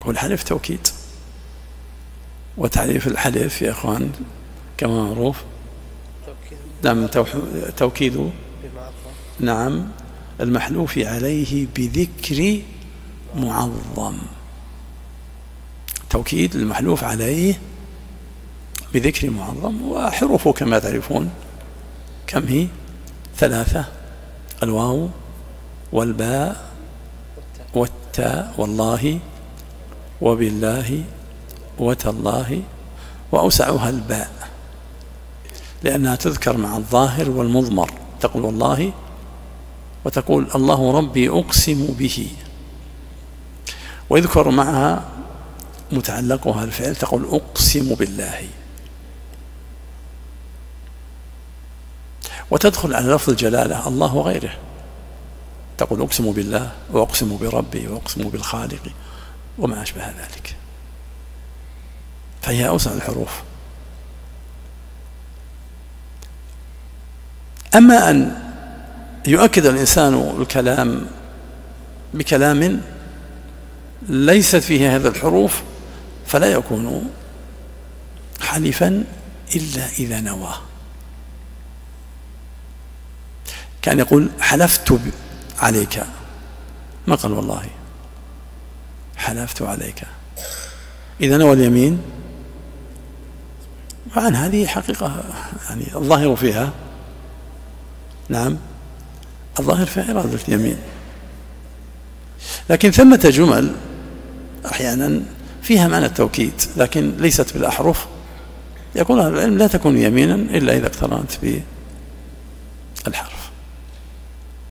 والحلف توكيد. وتعريف الحلف يا أخوان كما معروف، نعم، توكيد، نعم، المحلوف عليه بذكر معظم. توكيد المحلوف عليه بذكر معظم. وحروفه كما تعرفون كم هي؟ 3: الواو والباء والتاء والله وبالله وتالله، وأوسعها الباء لأنها تذكر مع الظاهر والمضمر، تقول والله وتقول الله ربي أقسم به، ويذكر معها متعلقها الفعل، تقول أقسم بالله. وتدخل على لفظ الجلالة الله وغيره، تقول أقسم بالله وأقسم بربي وأقسم بالخالق وما أشبه ذلك، فهي أوسع الحروف. أما أن يؤكد الإنسان الكلام بكلام ليست فيه هذه الحروف فلا يكون حلفا إلا إذا نوى. كان يقول حلفت عليك، ما قال والله، حلفت عليك. إذا نوى اليمين، وعن هذه حقيقة يعني الظاهر فيها، نعم، الظاهر في إرادة اليمين. لكن ثمة جمل أحيانا فيها معنى التوكيد لكن ليست بالأحرف، يقول أهل العلم لا تكون يمينا إلا إذا اقترنت بالحرف.